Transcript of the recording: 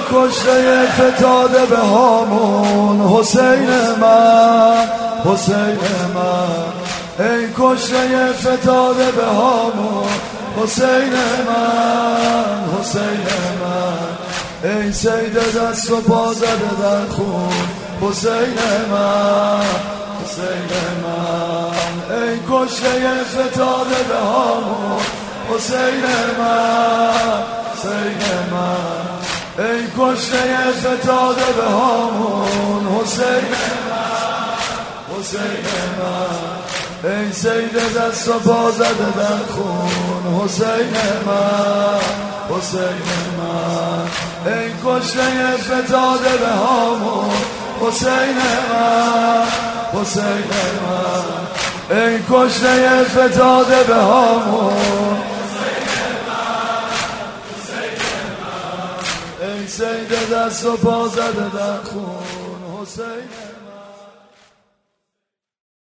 کشته فتاده به هامون حسین من، حسین من. ای کشته فتاده به هامون حسین من، حسین من. ای سید دست و پا زده در خون حسین من، حسین من. ای کشته فتاده به هامون حسین من، حسین من. ای کشته فتاده به هامون حسین من، حسین من. ای سید دست و پا زده در خون حسین من، حسین من. ای کشته فتاده به هامون حسین من، حسین من. ای کشته فتاده به هامون حسین من، حسین من. ای سید دست و پا زده در خون حسین